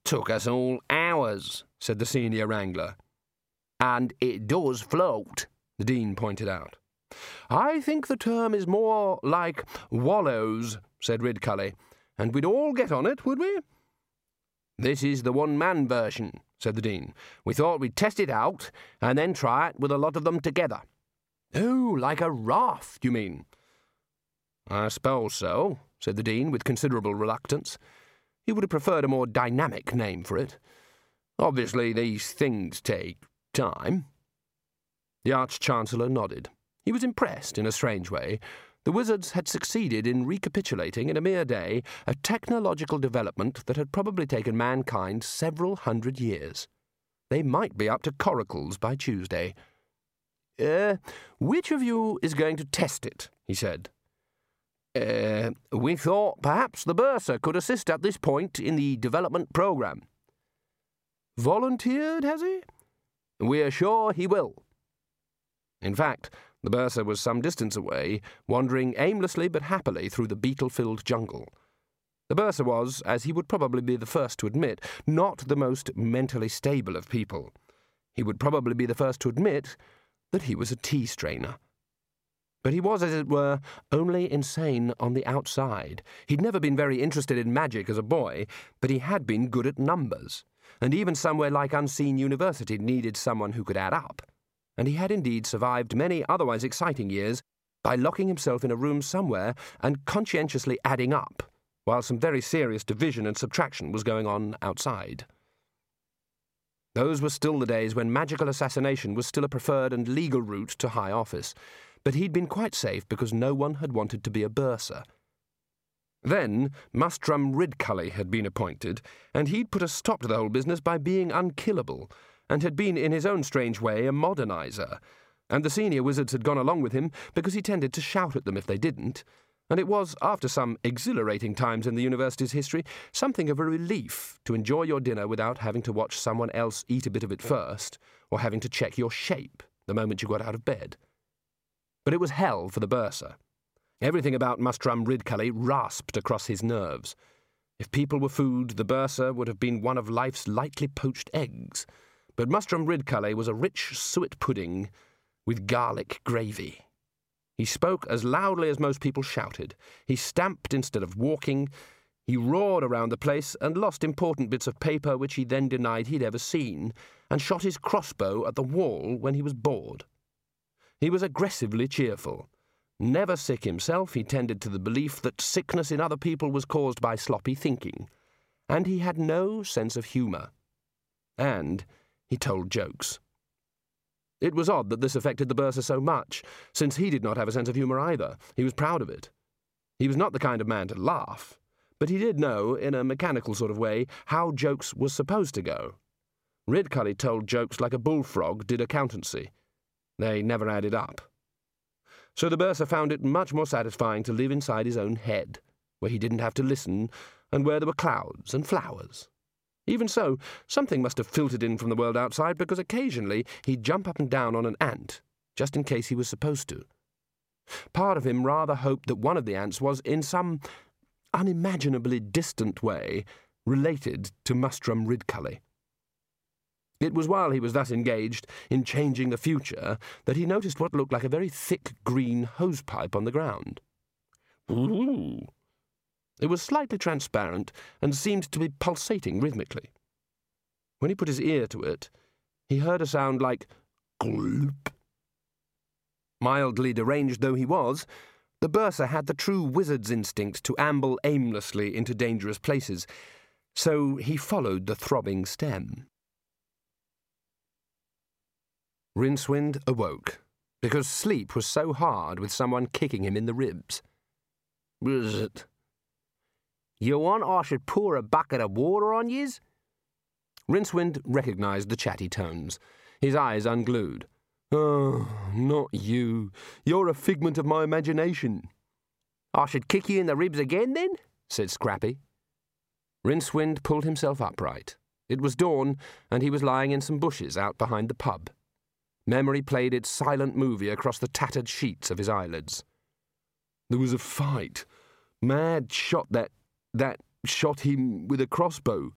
"Took us all hours," said the senior wrangler. "And it does float," the Dean pointed out. "I think the term is more like wallows," said Ridcully, "and we'd all get on it, would we?" "This is the one-man version," said the Dean. "We thought we'd test it out, and then try it with a lot of them together." "Oh, like a raft, you mean?" "I suppose so," said the Dean, with considerable reluctance. He would have preferred a more dynamic name for it. "Obviously, these things take time." The Arch-Chancellor nodded. He was impressed in a strange way. The wizards had succeeded in recapitulating in a mere day a technological development that had probably taken mankind several hundred years. They might be up to coracles by Tuesday. "Which of you is going to test it?" he said. "We thought perhaps the Bursar could assist at this point in the development program." "Volunteered, has he?" "We're sure he will." In fact, the Bursar was some distance away, wandering aimlessly but happily through the beetle-filled jungle. The Bursar was, as he would probably be the first to admit, not the most mentally stable of people. He would probably be the first to admit that he was a tea-strainer. But he was, as it were, only insane on the outside. He'd never been very interested in magic as a boy, but he had been good at numbers, and even somewhere like Unseen University needed someone who could add up. And he had indeed survived many otherwise exciting years by locking himself in a room somewhere and conscientiously adding up, while some very serious division and subtraction was going on outside. Those were still the days when magical assassination was still a preferred and legal route to high office, but he'd been quite safe because no one had wanted to be a Bursar. Then Mustrum Ridcully had been appointed, and he'd put a stop to the whole business by being unkillable, and had been in his own strange way a modernizer, and the senior wizards had gone along with him because he tended to shout at them if they didn't, and it was, after some exhilarating times in the university's history, something of a relief to enjoy your dinner without having to watch someone else eat a bit of it first, or having to check your shape the moment you got out of bed. But it was hell for the Bursar. Everything about Mustrum Ridcully rasped across his nerves. If people were food, the Bursar would have been one of life's lightly poached eggs, but Mustrum Ridcully was a rich suet pudding with garlic gravy. He spoke as loudly as most people shouted. He stamped instead of walking. He roared around the place and lost important bits of paper which he then denied he'd ever seen, and shot his crossbow at the wall when he was bored. He was aggressively cheerful. Never sick himself, he tended to the belief that sickness in other people was caused by sloppy thinking, and he had no sense of humour. And he told jokes. It was odd that this affected the Bursar so much, since he did not have a sense of humour either. He was proud of it. He was not the kind of man to laugh, but he did know, in a mechanical sort of way, how jokes were supposed to go. Ridcully told jokes like a bullfrog did accountancy. They never added up. So the Bursar found it much more satisfying to live inside his own head, where he didn't have to listen, and where there were clouds and flowers. Even so, something must have filtered in from the world outside, because occasionally he'd jump up and down on an ant, just in case he was supposed to. Part of him rather hoped that one of the ants was, in some unimaginably distant way, related to Mustrum Ridcully. It was while he was thus engaged in changing the future that he noticed what looked like a very thick green hosepipe on the ground. Ooh! It was slightly transparent and seemed to be pulsating rhythmically. When he put his ear to it, he heard a sound like gloop. Mildly deranged though he was, the Bursar had the true wizard's instinct to amble aimlessly into dangerous places, so he followed the throbbing stem. Rincewind awoke, because sleep was so hard with someone kicking him in the ribs. "Wizard, you want I should pour a bucket of water on yez?" Rincewind recognised the chatty tones. His eyes unglued. "Oh, not you. You're a figment of my imagination." "I should kick you in the ribs again, then?" said Scrappy. Rincewind pulled himself upright. It was dawn, and he was lying in some bushes out behind the pub. Memory played its silent movie across the tattered sheets of his eyelids. "There was a fight. Mad shot that shot him with a crossbow.